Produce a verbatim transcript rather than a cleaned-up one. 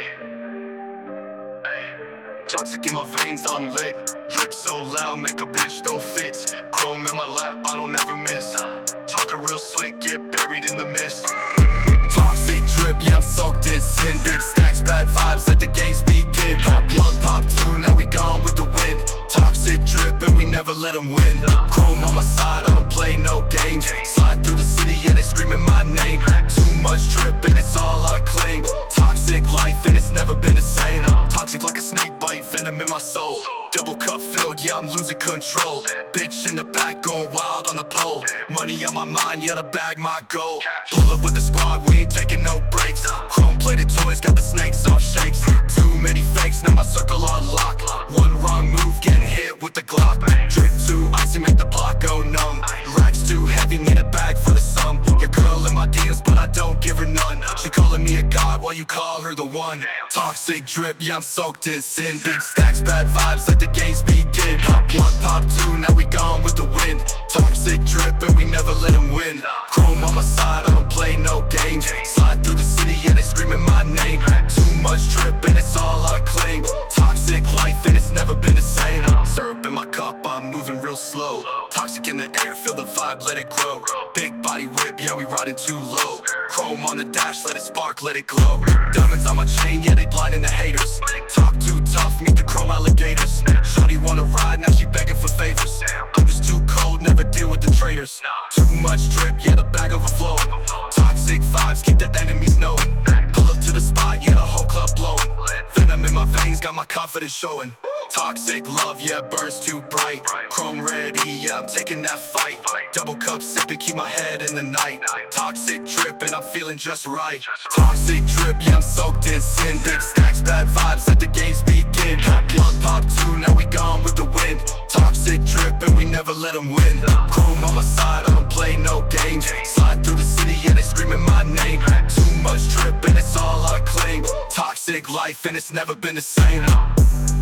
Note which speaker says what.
Speaker 1: Toxic in my veins, unlit. Drip so loud, make a bitch don't fit. Chrome in my lap, I don't ever miss. Talking real slick, get buried in the mist. Toxic drip, yeah, I'm soaked in sin. Big stacks, bad vibes, let the games begin. Pop one, pop two, now we gone with the wind. Toxic drip, and we never let them win. Chrome on my side, I don't play no games. Slide through the city, yeah, they screaming my name. Too much drip, and it's all I claim. Toxic life, and it's never been the same. Toxic like a snake bite, venom in my soul. Double cup filled, yeah, I'm losing control. Bitch in the back, going wild on the pole. Money on my mind, yeah, to bag my goal. Pull up with the squad, we ain't taking no breaks. Chrome plated toys, got the snakes off shakes. Too many fakes, now my circle on lock. One wrong move, getting hit with the Glock. Drip too icy, make the block go numb. Racks too heavy, need a bag for the sum. Your girl in my D Ms, but I don't give her none. She calling me a god while you call her the one. Toxic drip, yeah, I'm soaked in sin. Big stacks, bad vibes, let the games begin. Pop one, pop two, now we gone with the wind. Toxic drip, and we never let them win. Chrome on my side, I don't play no games. Slide through the city, yeah, they screaming my name. Too much drip, and it's all I claim. Toxic life, and it's never been the same. Syrup in my cup, I'm moving real slow. Toxic in the air, feel the vibe, let it grow. Big body whip, yeah, we riding too low. Chrome on the dash, let it spark, let it glow. Diamonds on my chain, yeah, they blinding the haters. Talk too tough, meet the chrome alligators. Shorty wanna ride, now she begging for favors. I'm just too cold, never deal with the traitors. Too much drip, yeah, the bag overflowing. Toxic vibes, keep the enemies knowing. Pull up to the spot, yeah, the whole club blowing. Venom in my veins, got my confidence showing. Toxic love, yeah, burns too bright. Chrome ready, yeah, I'm taking that fight. Double cup sipping, keep my head in the night. Toxic drip, and I'm feeling just right. Toxic drip, yeah, I'm soaked in sin. Big stacks, bad vibes, let the games begin. Pop one, pop two, now we gone with the wind. Toxic drip, and we never let them win. Chrome on my side, I don't play no games. Slide through the city, yeah, they screaming my name. Too much drip, and it's all I claim. Toxic life, and it's never been the same.